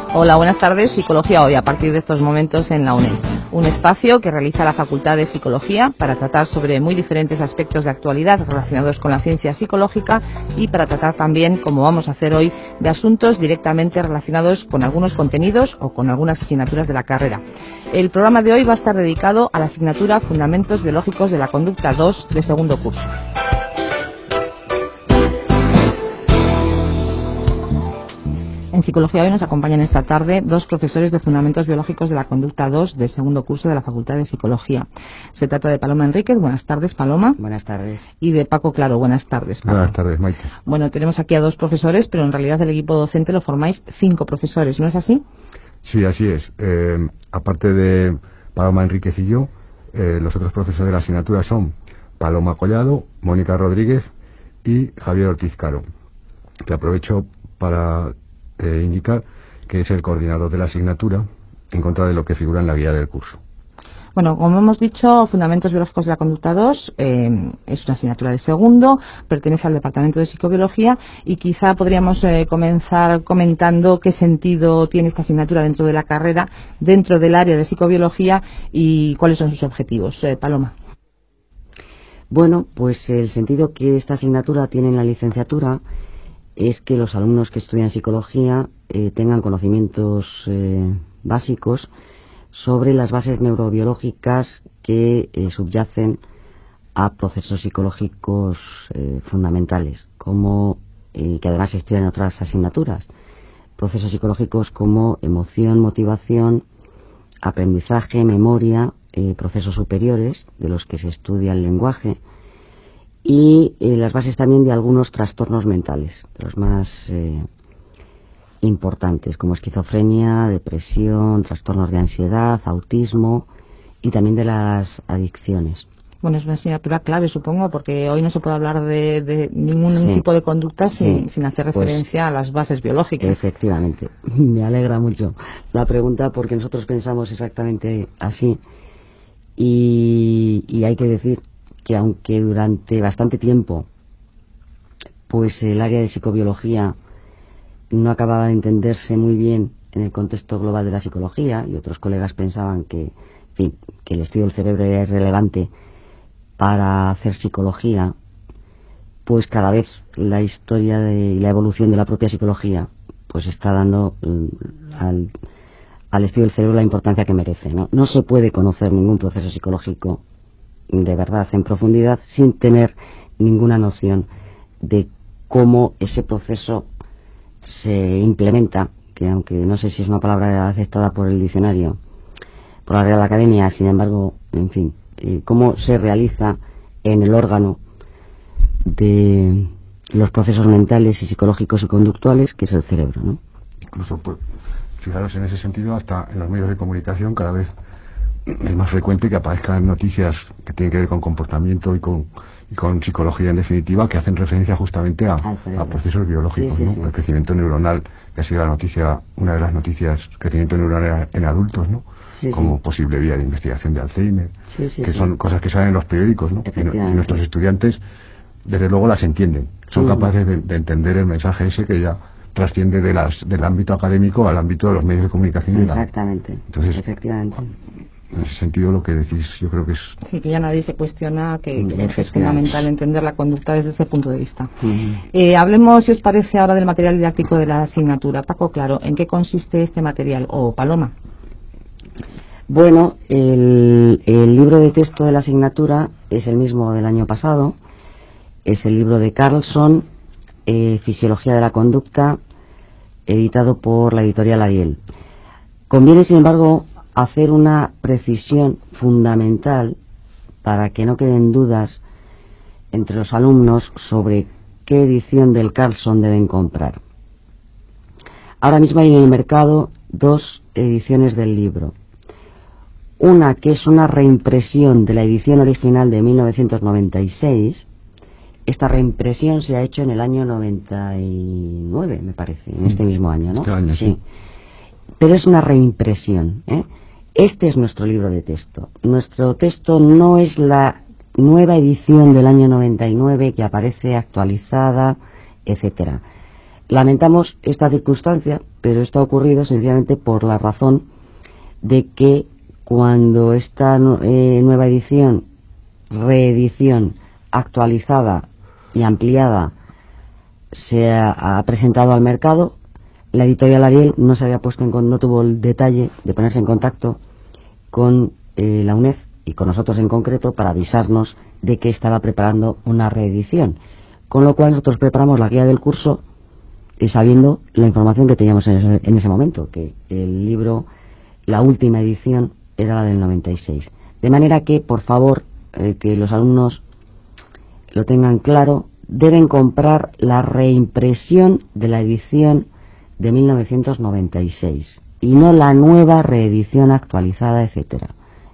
Hola, buenas tardes. Psicología hoy, a partir de estos momentos en la UNED. Un espacio que realiza la Facultad de Psicología para tratar sobre muy diferentes aspectos de actualidad relacionados con la ciencia psicológica y para tratar también, como vamos a hacer hoy, de asuntos directamente relacionados con algunos contenidos o con algunas asignaturas de la carrera. El programa de hoy va a estar dedicado a la asignatura Fundamentos Biológicos de la Conducta 2 de segundo curso. En Psicología hoy nos acompañan esta tarde dos profesores de Fundamentos Biológicos de la Conducta 2 de segundo curso de la Facultad de Psicología. Se trata de Paloma Enríquez. Buenas tardes, Paloma. Buenas tardes. Y de Paco Claro. Buenas tardes, Paco. Buenas tardes, Maite. Bueno, tenemos aquí a dos profesores, pero en realidad el equipo docente lo formáis 5 profesores, ¿no es así? Sí, así es. Aparte de Paloma Enríquez y yo, los otros profesores de la asignatura son Paloma Collado, Mónica Rodríguez y Javier Ortiz Caro, que aprovecho para indicar que es el coordinador de la asignatura en contra de lo que figura en la guía del curso. Bueno, como hemos dicho, Fundamentos Biológicos de la Conducta 2 es una asignatura de segundo, pertenece al Departamento de Psicobiología y quizá podríamos comenzar comentando qué sentido tiene esta asignatura dentro de la carrera, dentro del área de psicobiología y cuáles son sus objetivos. Paloma. Bueno, pues el sentido que esta asignatura tiene en la licenciatura es que los alumnos que estudian psicología tengan conocimientos básicos sobre las bases neurobiológicas que subyacen a procesos psicológicos fundamentales, como que además se estudian en otras asignaturas, procesos psicológicos como emoción, motivación, aprendizaje, memoria, procesos superiores de los que se estudia el lenguaje y las bases también de algunos trastornos mentales, de los más importantes, como esquizofrenia, depresión, trastornos de ansiedad, autismo y también de las adicciones. Bueno, es una asignatura clave, supongo, porque hoy no se puede hablar de ningún tipo de conducta sin hacer referencia a las bases biológicas. Efectivamente. Me alegra mucho la pregunta porque nosotros pensamos exactamente así y hay que decir que aunque durante bastante tiempo pues el área de psicobiología no acababa de entenderse muy bien en el contexto global de la psicología y otros colegas pensaban que, en fin, que el estudio del cerebro era irrelevante para hacer psicología, pues cada vez la historia y la evolución de la propia psicología pues está dando al estudio del cerebro la importancia que merece, ¿no? No se puede conocer ningún proceso psicológico de verdad en profundidad sin tener ninguna noción de cómo ese proceso se implementa, que aunque no sé si es una palabra aceptada por el diccionario, por la Real Academia, sin embargo, en fin, cómo se realiza en el órgano de los procesos mentales y psicológicos y conductuales, que es el cerebro, ¿no? Incluso, pues, fijaros en ese sentido, hasta en los medios de comunicación cada vez es más frecuente que aparezcan noticias que tienen que ver con comportamiento y con psicología en definitiva, que hacen referencia justamente a procesos biológicos, sí, ¿no? sí. El crecimiento neuronal, que ha sido una de las noticias, crecimiento neuronal en adultos, ¿no? Sí, como sí. posible vía de investigación de Alzheimer, que son cosas que salen en los periódicos, ¿no? Y nuestros estudiantes desde luego las entienden, son capaces de entender el mensaje ese que ya trasciende del ámbito académico al ámbito de los medios de comunicación. Exactamente. Entonces, efectivamente. En ese sentido lo que decís yo creo que es... Sí, que ya nadie se cuestiona que es fundamental entender la conducta desde ese punto de vista. Hablemos, si os parece, ahora del material didáctico de la asignatura. Paco, claro, ¿en qué consiste este material? O Paloma. Bueno, el libro de texto de la asignatura es el mismo del año pasado. Es el libro de Carlson, Fisiología de la Conducta, editado por la editorial Ariel. Conviene, sin embargo, hacer una precisión fundamental para que no queden dudas entre los alumnos sobre qué edición del Carlson deben comprar. Ahora mismo hay en el mercado 2 ediciones del libro. Una que es una reimpresión de la edición original de 1996. Esta reimpresión se ha hecho en el año 99, me parece, en este mismo año, ¿no? Este año, sí. Pero es una reimpresión, ¿eh? Este es nuestro libro de texto. Nuestro texto no es la nueva edición del año 99 que aparece actualizada, etcétera. Lamentamos esta circunstancia, pero esto ha ocurrido sencillamente por la razón de que cuando esta nueva edición, reedición, actualizada y ampliada se ha presentado al mercado, la editorial Ariel no se había no tuvo el detalle de ponerse en contacto con la UNED y con nosotros en concreto para avisarnos de que estaba preparando una reedición, con lo cual nosotros preparamos la guía del curso sabiendo la información que teníamos en ese momento, que el libro, la última edición era la del 96, de manera que por favor que los alumnos lo tengan claro, deben comprar la reimpresión de la edición de 1996 y no la nueva reedición actualizada, etcétera.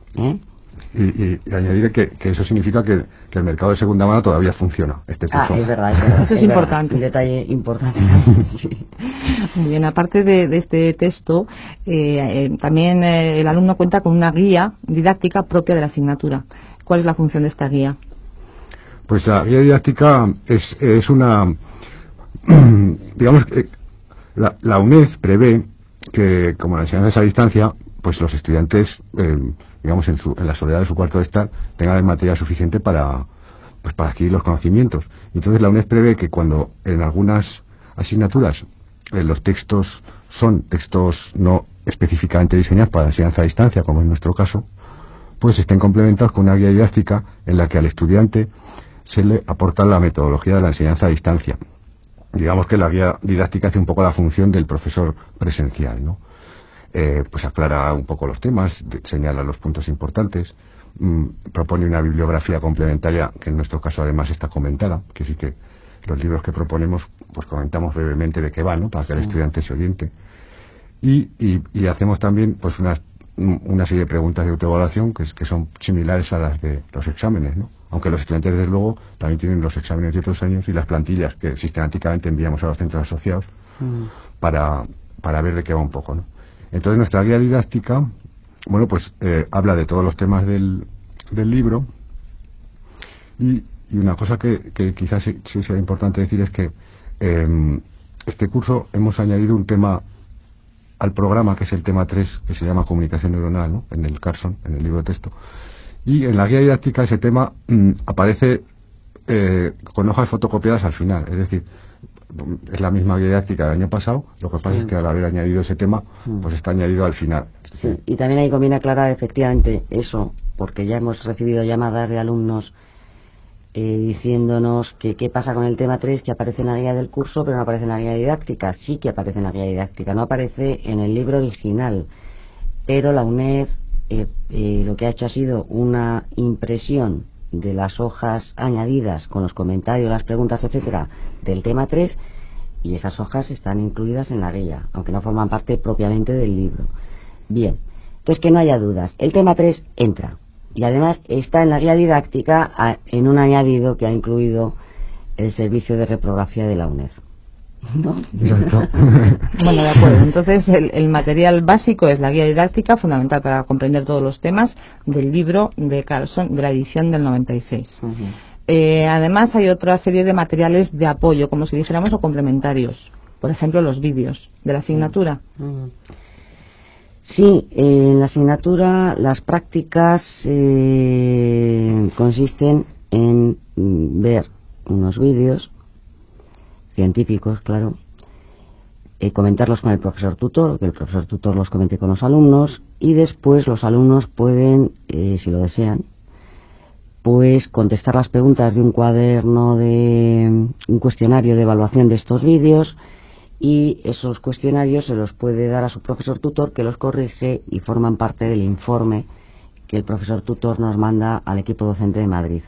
Y añadir que eso significa que el mercado de segunda mano todavía funciona, este curso. Es verdad. Eso es importante. Un detalle importante. Sí. Muy bien, aparte de este texto, también el alumno cuenta con una guía didáctica propia de la asignatura. ¿Cuál es la función de esta guía? Pues la guía didáctica es una... digamos que la UNED prevé que, como la enseñanza es a distancia, pues los estudiantes, digamos, en la soledad de su cuarto de estar, tengan el material suficiente para adquirir los conocimientos. Entonces la UNED prevé que cuando en algunas asignaturas los textos son textos no específicamente diseñados para la enseñanza a distancia, como en nuestro caso, pues estén complementados con una guía didáctica en la que al estudiante se le aporta la metodología de la enseñanza a distancia. Digamos que la guía didáctica hace un poco la función del profesor presencial, ¿no? Pues aclara un poco los temas, señala los puntos importantes, propone una bibliografía complementaria que en nuestro caso además está comentada, que sí que los libros que proponemos pues comentamos brevemente de qué va, ¿no? Para que el estudiante se oriente, y hacemos también pues una serie de preguntas de autoevaluación que son similares a las de los exámenes, ¿no? Aunque los estudiantes desde luego también tienen los exámenes de otros años y las plantillas que sistemáticamente enviamos a los centros asociados para ver de qué va un poco, ¿no? Entonces nuestra guía didáctica, bueno, pues habla de todos los temas del libro, y una cosa que quizás sí sea importante decir es que este curso hemos añadido un tema al programa, que es el tema 3, que se llama comunicación neuronal, ¿no? En el Carlson, en el libro de texto, y en la guía didáctica ese tema aparece con hojas fotocopiadas al final, es decir, es la misma guía didáctica del año pasado, lo que pasa es que al haber añadido ese tema pues está añadido al final. Sí, y también ahí conviene aclarar efectivamente eso, porque ya hemos recibido llamadas de alumnos diciéndonos que qué pasa con el tema 3, que aparece en la guía del curso pero no aparece en la guía didáctica. Sí que aparece en la guía didáctica, no aparece en el libro original, pero la UNED lo que ha hecho ha sido una impresión de las hojas añadidas con los comentarios, las preguntas, etcétera, del tema 3, y esas hojas están incluidas en la guía, aunque no forman parte propiamente del libro. Bien, entonces que no haya dudas, el tema 3 entra, y además está en la guía didáctica en un añadido que ha incluido el servicio de reprografía de la UNED, ¿no? Bueno, de acuerdo. Entonces el material básico es la guía didáctica, fundamental para comprender todos los temas del libro de Carlson, de la edición del 96. Además hay otra serie de materiales de apoyo, como si dijéramos, o complementarios. Por ejemplo, los vídeos de la asignatura. Sí, en la asignatura las prácticas consisten en ver unos vídeos científicos, claro, comentarlos con el profesor tutor, que el profesor tutor los comente con los alumnos, y después los alumnos pueden, si lo desean, pues contestar las preguntas de un cuaderno, de un cuestionario de evaluación de estos vídeos, y esos cuestionarios se los puede dar a su profesor tutor, que los corrige y forman parte del informe que el profesor tutor nos manda al equipo docente de Madrid.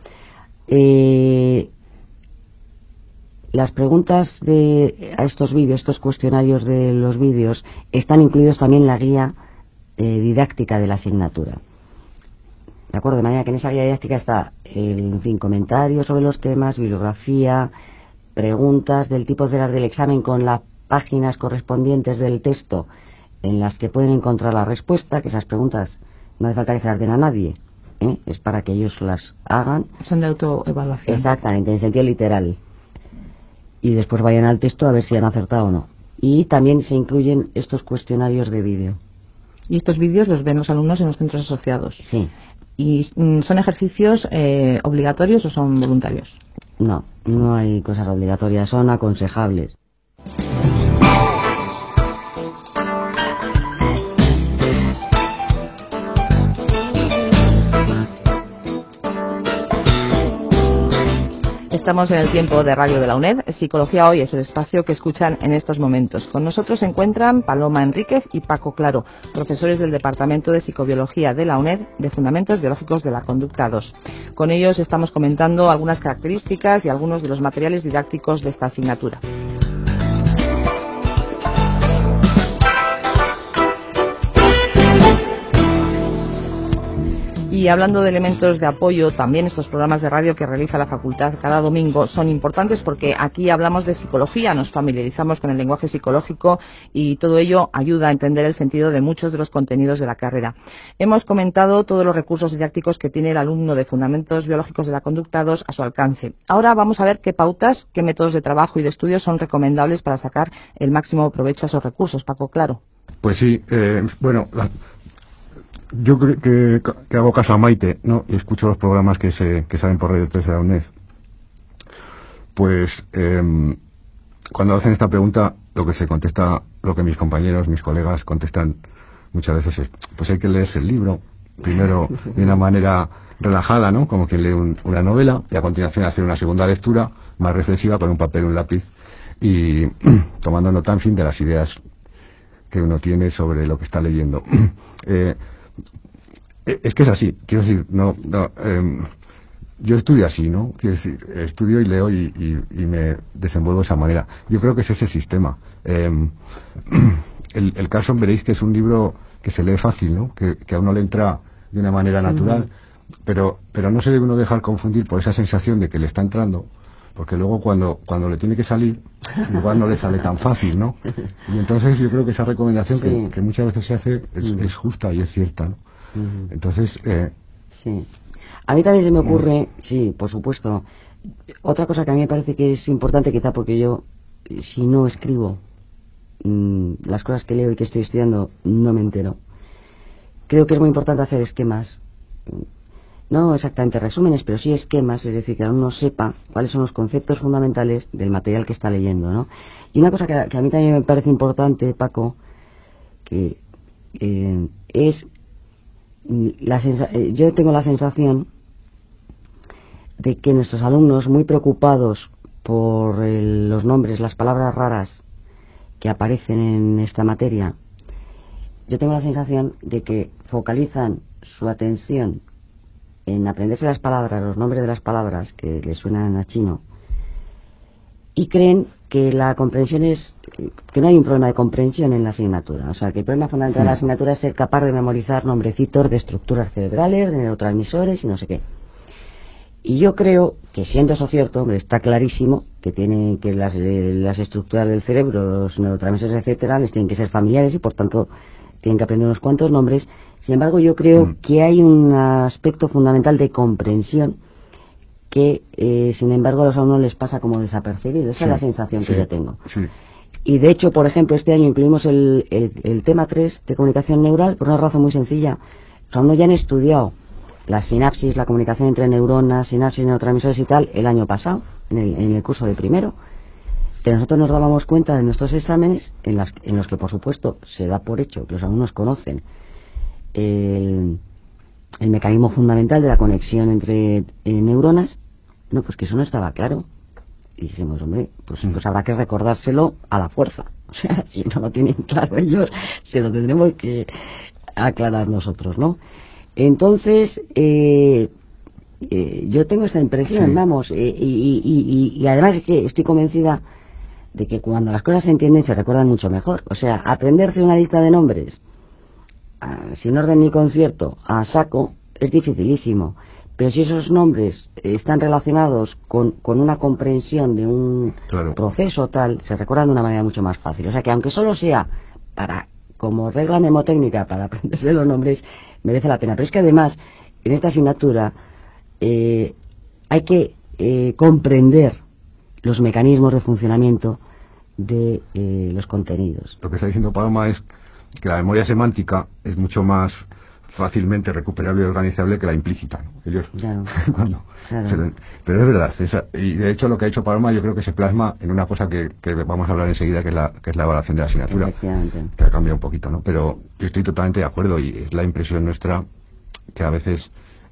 Las preguntas a estos vídeos, estos cuestionarios de los vídeos, están incluidos también en la guía didáctica de la asignatura. ¿De acuerdo? De manera que en esa guía didáctica está, en fin, comentarios sobre los temas, bibliografía, preguntas del tipo de las del examen con las páginas correspondientes del texto en las que pueden encontrar la respuesta, que esas preguntas no hace falta que se las den a nadie, es para que ellos las hagan. Son de autoevaluación. Exactamente, en sentido literal. y después vayan al texto a ver si han acertado o no. Y también se incluyen estos cuestionarios de vídeo. Y estos vídeos los ven los alumnos en los centros asociados. Sí. ¿Y son ejercicios obligatorios o son voluntarios? No, no hay cosas obligatorias, son aconsejables. Estamos en el tiempo de radio de la UNED. Psicología Hoy es el espacio que escuchan en estos momentos. Con nosotros se encuentran Paloma Enríquez y Paco Claro, profesores del Departamento de Psicobiología de la UNED de Fundamentos Biológicos de la Conducta 2. Con ellos estamos comentando algunas características y algunos de los materiales didácticos de esta asignatura. Y hablando de elementos de apoyo, también estos programas de radio que realiza la facultad cada domingo son importantes porque aquí hablamos de psicología, nos familiarizamos con el lenguaje psicológico y todo ello ayuda a entender el sentido de muchos de los contenidos de la carrera. Hemos comentado todos los recursos didácticos que tiene el alumno de Fundamentos Biológicos de la Conducta 2 a su alcance. Ahora vamos a ver qué pautas, qué métodos de trabajo y de estudio son recomendables para sacar el máximo provecho a esos recursos. Paco Claro. Pues sí, yo creo que hago caso a Maite, ¿no? Y escucho los programas que salen por Radio 3 de la UNED. Pues cuando hacen esta pregunta, lo que se contesta, lo que mis compañeros, mis colegas contestan muchas veces es, pues hay que leerse el libro, primero de una manera relajada, ¿no? Como quien lee una novela, y a continuación hacer una segunda lectura más reflexiva con un papel y un lápiz y tomando nota, en fin, de las ideas que uno tiene sobre lo que está leyendo. Es que es así, quiero decir, yo estudio así, ¿no? Quiero decir, estudio y leo y me desenvuelvo de esa manera. Yo creo que es ese sistema. El Carlson veréis que es un libro que se lee fácil, ¿no? Que a uno le entra de una manera natural, pero no se debe uno dejar confundir por esa sensación de que le está entrando, porque luego cuando le tiene que salir, igual no le sale tan fácil, ¿no? Y entonces yo creo que esa recomendación que muchas veces se hace es justa y es cierta, ¿no? Entonces sí, a mí también se me ocurre, sí, por supuesto, otra cosa que a mí me parece que es importante, quizá porque yo, si no escribo las cosas que leo y que estoy estudiando, no me entero. Creo que es muy importante hacer esquemas, no exactamente resúmenes, pero sí esquemas, es decir, que uno sepa cuáles son los conceptos fundamentales del material que está leyendo, ¿no? Y una cosa que a mí también me parece importante, Paco, que es yo tengo la sensación de que nuestros alumnos, muy preocupados por los nombres, las palabras raras que aparecen en esta materia, yo tengo la sensación de que focalizan su atención en aprenderse las palabras, los nombres de las palabras que les suenan a chino, y creen que la comprensión que no hay un problema de comprensión en la asignatura. O sea, que el problema fundamental de la asignatura es ser capaz de memorizar nombrecitos de estructuras cerebrales, de neurotransmisores y no sé qué. Y yo creo que, siendo eso cierto, hombre, está clarísimo que las estructuras del cerebro, los neurotransmisores, etcétera, les tienen que ser familiares y por tanto tienen que aprender unos cuantos nombres. Sin embargo, yo creo que hay un aspecto fundamental de comprensión que sin embargo a los alumnos les pasa como desapercibido. Esa es la sensación que yo tengo. Y de hecho, por ejemplo, este año incluimos el tema 3 de comunicación neural por una razón muy sencilla. Los alumnos ya han estudiado la sinapsis, la comunicación entre neuronas, sinapsis, neurotransmisores y tal el año pasado, en el curso de primero, pero nosotros nos dábamos cuenta de nuestros exámenes en los que por supuesto se da por hecho que los alumnos conocen el mecanismo fundamental de la conexión entre neuronas. No, pues que eso no estaba claro. Y dijimos, hombre, pues habrá que recordárselo a la fuerza. O sea, si no lo tienen claro ellos, se lo tendremos que aclarar nosotros, ¿no? Entonces, yo tengo esta impresión, vamos, y además es que estoy convencida de que cuando las cosas se entienden se recuerdan mucho mejor. O sea, aprenderse una lista de nombres sin orden ni concierto a saco es dificilísimo, pero si esos nombres están relacionados con una comprensión de un proceso tal, se recuerdan de una manera mucho más fácil. O sea que aunque solo sea como regla mnemotécnica para aprenderse los nombres, merece la pena. Pero es que además en esta asignatura hay que comprender los mecanismos de funcionamiento de los contenidos. Lo que está diciendo Paloma es que la memoria semántica es mucho más fácilmente recuperable y organizable que la implícita, ¿no? Ellos, Claro. pero es verdad, y de hecho lo que ha hecho Paloma yo creo que se plasma en una cosa que vamos a hablar enseguida, que es la evaluación de la asignatura, que ha cambiado un poquito, ¿no? Pero yo estoy totalmente de acuerdo, y es la impresión nuestra que a veces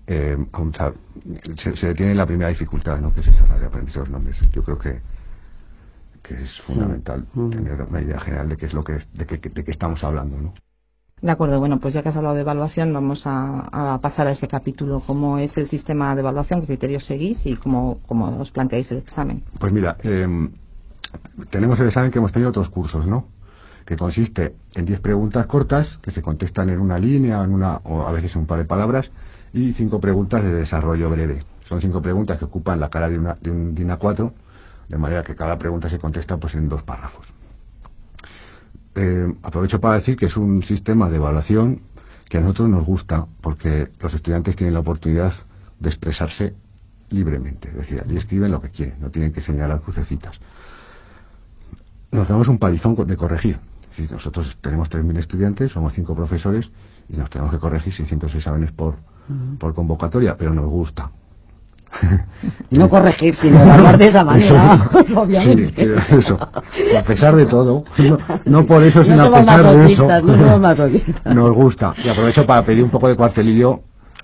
se detiene la primera dificultad, ¿no? Que es esa, la de aprender los nombres. Yo creo que es fundamental tener una idea general de qué es de qué estamos hablando, ¿no? De acuerdo, bueno, pues ya que has hablado de evaluación, vamos a pasar a ese capítulo. ¿Cómo es el sistema de evaluación? ¿Qué criterios seguís y cómo os planteáis el examen? Pues mira, tenemos el examen que hemos tenido otros cursos, ¿no? Que consiste en 10 preguntas cortas que se contestan en una línea o a veces en un par de palabras, y 5 preguntas de desarrollo breve. Son 5 preguntas que ocupan la cara de un DIN A4, de manera que cada pregunta se contesta pues en 2 párrafos. Aprovecho para decir que es un sistema de evaluación que a nosotros nos gusta, porque los estudiantes tienen la oportunidad de expresarse libremente, es decir, allí escriben lo que quieren, no tienen que señalar crucecitas. Nos damos un palizón de corregir. Si nosotros tenemos 3.000 estudiantes, somos 5 profesores y nos tenemos que corregir 600 exámenes por convocatoria, pero nos gusta. No corregir, sino evaluar de esa manera, obviamente. Sí, pero eso, a pesar de todo, no por eso, sino a pesar de eso, nos gusta. Y aprovecho para pedir un poco de cuartelillo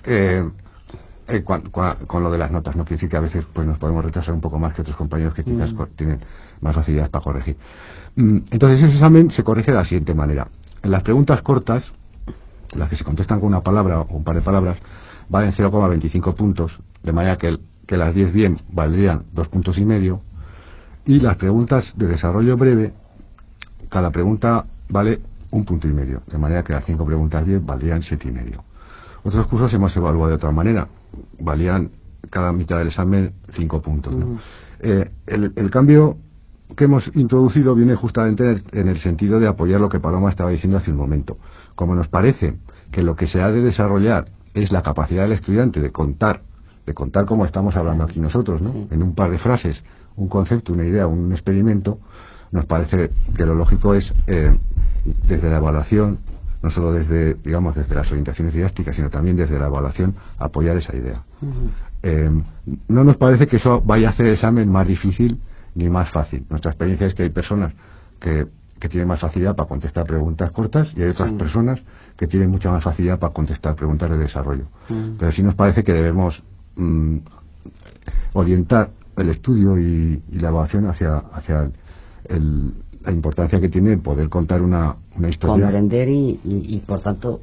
con lo de las notas, no quiere decir que a veces pues nos podemos retrasar un poco más que otros compañeros que quizás tienen más facilidades para corregir. Entonces ese examen se corrige de la siguiente manera. En las preguntas cortas, las que se contestan con una palabra o un par de palabras, valen 0,25 puntos, de manera que las 10 bien valdrían 2,5 puntos, y las preguntas de desarrollo breve, cada pregunta vale 1,5 puntos, de manera que las 5 preguntas bien valdrían 7,5. Otros cursos hemos evaluado de otra manera, valían cada mitad del examen 5 puntos, ¿no? El cambio que hemos introducido viene justamente en el sentido de apoyar lo que Paloma estaba diciendo hace un momento. Como nos parece que lo que se ha de desarrollar es la capacidad del estudiante de contar como estamos hablando aquí nosotros, ¿no? En un par de frases, un concepto, una idea, un experimento, nos parece que lo lógico es, desde la evaluación, no solo desde las orientaciones didácticas, sino también desde la evaluación, apoyar esa idea. No nos parece que eso vaya a hacer el examen más difícil ni más fácil. Nuestra experiencia es que hay personas que tienen más facilidad para contestar preguntas cortas, y hay otras personas que tienen mucha más facilidad para contestar preguntas de desarrollo. Pero sí nos parece que debemos orientar el estudio y la evaluación hacia la importancia que tiene poder contar una historia, comprender y por tanto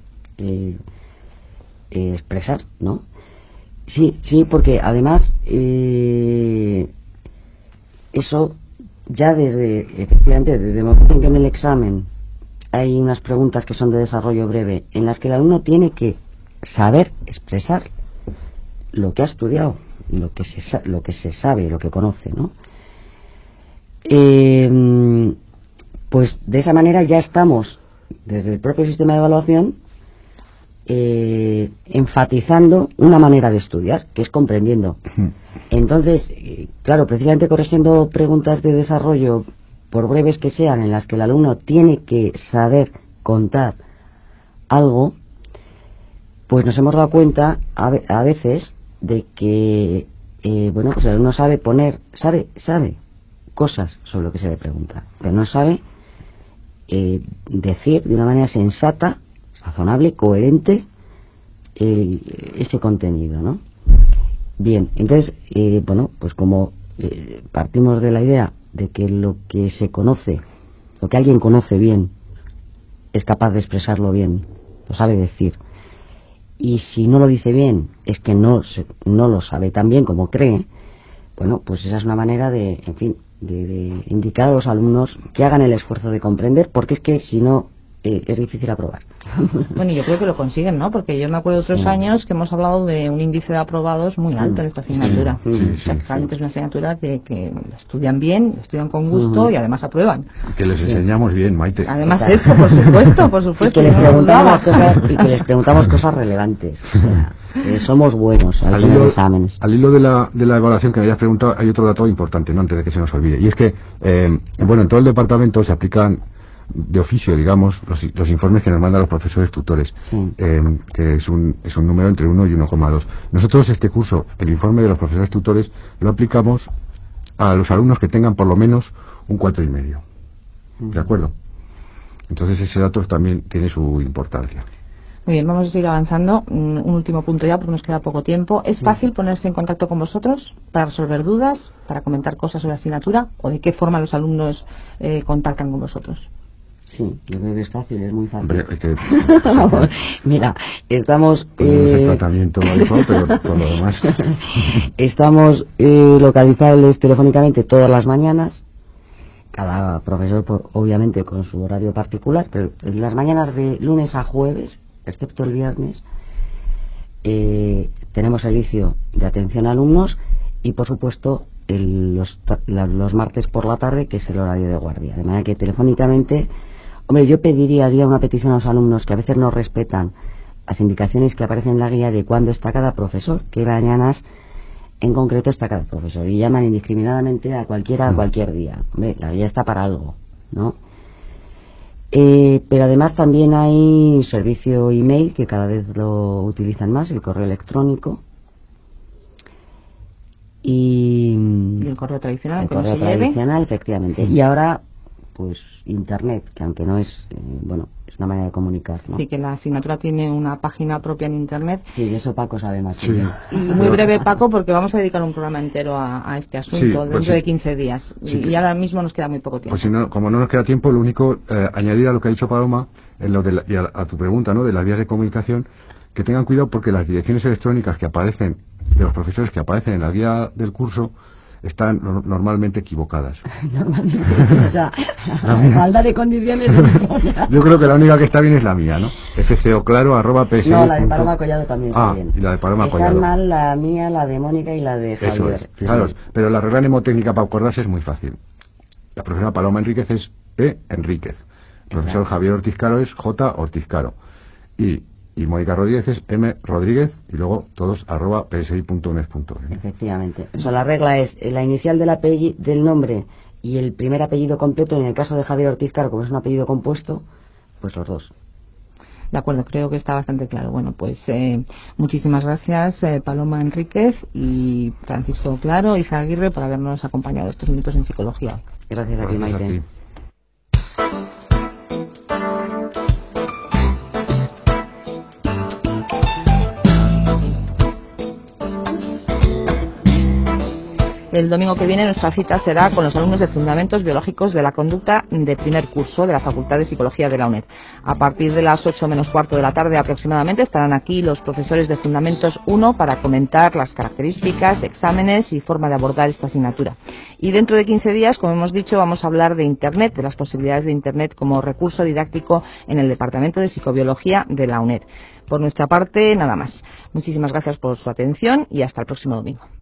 expresar, ¿no? Sí, porque además eso ya efectivamente desde el momento en que en el examen hay unas preguntas que son de desarrollo breve, en las que el alumno tiene que saber expresar lo que ha estudiado, lo que se sabe, lo que conoce, ¿no? Pues de esa manera ya estamos desde el propio sistema de evaluación enfatizando una manera de estudiar, que es comprendiendo. Entonces, claro, precisamente corrigiendo preguntas de desarrollo, por breves que sean, en las que el alumno tiene que saber contar algo, pues nos hemos dado cuenta a veces de que pues el alumno sabe cosas sobre lo que se le pregunta, pero no sabe decir de una manera sensata, razonable, coherente ese contenido, ¿no? Bien, entonces pues como partimos de la idea de que lo que se conoce, lo que alguien conoce bien, es capaz de expresarlo bien, lo sabe decir, y si no lo dice bien es que no lo sabe tan bien como cree, pues esa es una manera de indicar a los alumnos que hagan el esfuerzo de comprender, porque es que si no es difícil aprobar. Bueno, y yo creo que lo consiguen, ¿no? Porque yo me acuerdo de otros años que hemos hablado de un índice de aprobados muy alto en esta asignatura. O sea, que realmente es una asignatura que la estudian bien, la estudian con gusto y además aprueban. Que les enseñamos bien, Maite. Además de eso, por supuesto. Y que les preguntamos cosas relevantes. O sea, somos buenos al hacer exámenes. Al hilo de la evaluación que me habías preguntado, hay otro dato importante, no antes de que se nos olvide. Y es que, bueno, en todo el departamento se aplican de oficio, digamos, los informes que nos mandan los profesores tutores, que es un número entre 1 y 1,2. Nosotros este curso, el informe de los profesores tutores, lo aplicamos a los alumnos que tengan por lo menos un 4,5. ¿De acuerdo? Entonces ese dato también tiene su importancia. Muy bien, vamos a seguir avanzando. Un último punto ya, porque nos queda poco tiempo. ¿Es fácil ponerse en contacto con vosotros para resolver dudas, para comentar cosas sobre la asignatura? ¿O de qué forma los alumnos contactan con vosotros? Sí, yo creo que es fácil, es muy fácil. Hombre, mira, estamos... el tratamiento adecuado, pero por lo demás... Estamos localizables telefónicamente todas las mañanas, cada profesor obviamente con su horario particular, pero en las mañanas de lunes a jueves, excepto el viernes, tenemos servicio de atención a alumnos y por supuesto los martes por la tarde, que es el horario de guardia, de manera que telefónicamente... Hombre, yo haría una petición a los alumnos que a veces no respetan las indicaciones que aparecen en la guía de cuándo está cada profesor, qué mañanas en concreto está cada profesor, y llaman indiscriminadamente a cualquiera a cualquier día. Hombre, la guía está para algo, ¿no? Pero además también hay servicio email, que cada vez lo utilizan más, el correo electrónico. Y el correo tradicional, el correo tradicional, efectivamente. Y ahora, pues, internet, que aunque no es, es una manera de comunicar, ¿no? Sí, que la asignatura tiene una página propia en internet. Sí, de eso Paco sabe más. Sí. Y muy breve, Paco, porque vamos a dedicar un programa entero a este asunto dentro de 15 días. Y ahora mismo nos queda muy poco tiempo. Pues si no, como no nos queda tiempo, lo único, añadir a lo que ha dicho Paloma, en lo de y a tu pregunta, ¿no?, de las vías de comunicación, que tengan cuidado porque las direcciones electrónicas que aparecen, de los profesores que aparecen en la guía del curso, están normalmente equivocadas. Normalmente, o sea, falta de condiciones. Yo creo que la única que está bien es la mía, ¿no? fcoclaro@psl. No, la de Paloma Collado también está bien. Y la de Paloma Están Collado. mal la mía, la de Mónica y la de Javier. Eso es. Fijaros, pero la regla mnemotécnica para acordarse es muy fácil. La profesora Paloma Enríquez es E. Enríquez. El profesor Javier Ortiz Caro es J. Ortiz Caro. Y Mónica Rodríguez es M. Rodríguez, y luego todos @psi.uned.es. Efectivamente. O sea, la regla es la inicial del nombre y el primer apellido completo. En el caso de Javier Ortiz Caro, como es un apellido compuesto, pues los dos. De acuerdo, creo que está bastante claro. Bueno, pues muchísimas gracias, Paloma Enríquez y Francisco Claro y Isa Aguirre, por habernos acompañado estos minutos en psicología. Gracias a ti, Maite. El domingo que viene nuestra cita será con los alumnos de Fundamentos Biológicos de la Conducta de primer curso de la Facultad de Psicología de la UNED. A partir de las 8 menos cuarto de la tarde aproximadamente estarán aquí los profesores de Fundamentos 1 para comentar las características, exámenes y forma de abordar esta asignatura. Y dentro de 15 días, como hemos dicho, vamos a hablar de Internet, de las posibilidades de Internet como recurso didáctico en el Departamento de Psicobiología de la UNED. Por nuestra parte, nada más. Muchísimas gracias por su atención y hasta el próximo domingo.